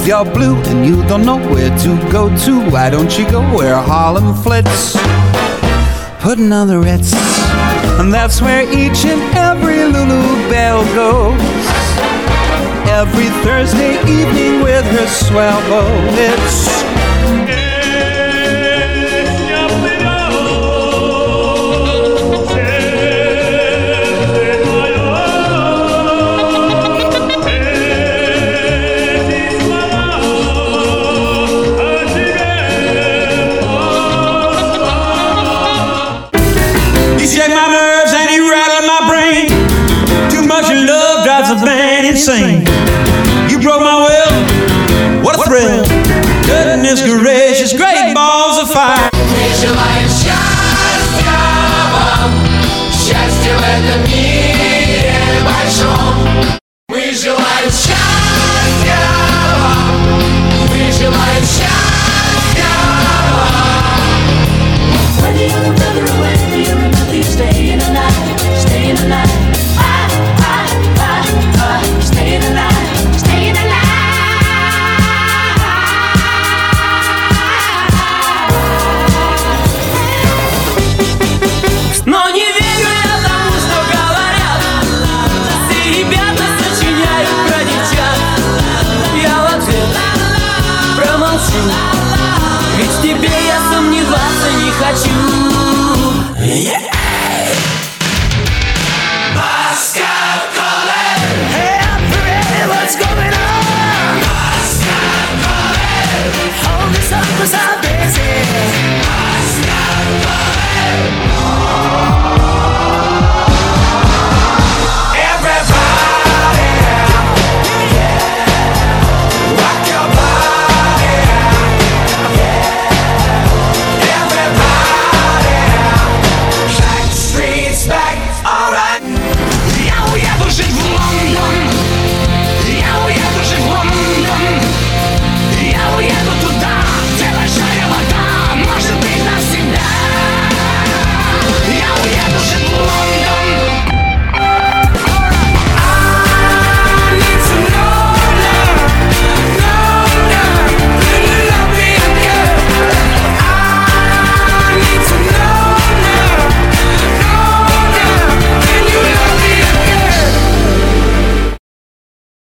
If you're blue and you don't know where to go to, why don't you go where Harlem flits? Putting on the Ritz, and that's where each and every Lulu Belle goes. Every Thursday evening with her swell beau. It's insane. You broke my will, what a thrill. Goodness gracious, great balls of fire. Мы желаем счастья вам, счастья в этом мире большом. Мы желаем счастья вам, мы желаем счастья вам. Whether you're a brother or whether you're a mother, you're staying alive, staying alive. Staying alive, staying alive. Но не верю я тому, что говорят. Все ребята сочиняют про девчат. Я в ответ промолчу, ведь в тебе я сомневаться не хочу.